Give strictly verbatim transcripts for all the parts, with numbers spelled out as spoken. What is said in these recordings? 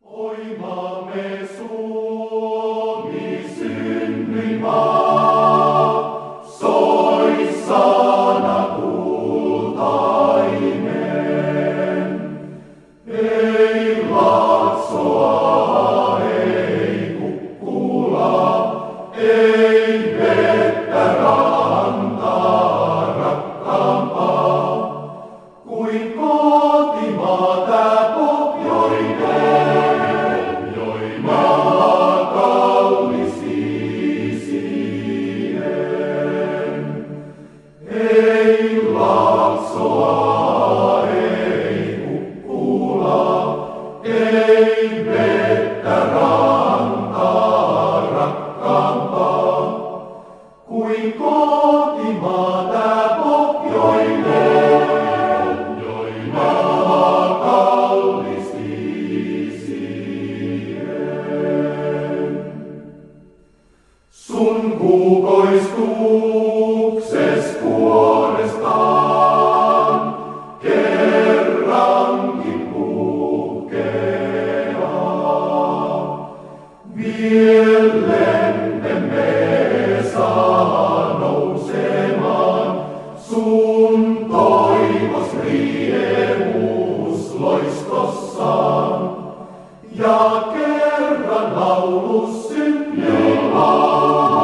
Oi maamme Suomi, synnyinmaa, soi sana kultainen. Ei Laaksoa, ei Kukkulaa, ei vettä rantaa rakkaampaa kuin kotimaa tää pohjoinen. Ei Laaksoa, ei Kukkulaa, ei vettä rantaa rakkaampaa kuin kotimaa tää pohjoinen, join maa kallis viisien. Sun kukoistukses kuorestaan kerrankin puhkeaa. Mielentemme saa nousemaan sun toivos riemus loistossaan ja kerran laulus synnyin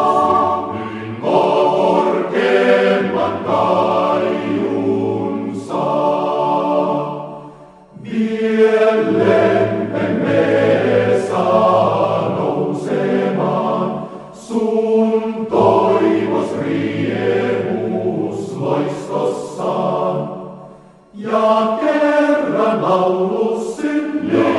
Mielemme saa nousemaan sun toivos riemus loistossaan ja kerran laulus synnyin.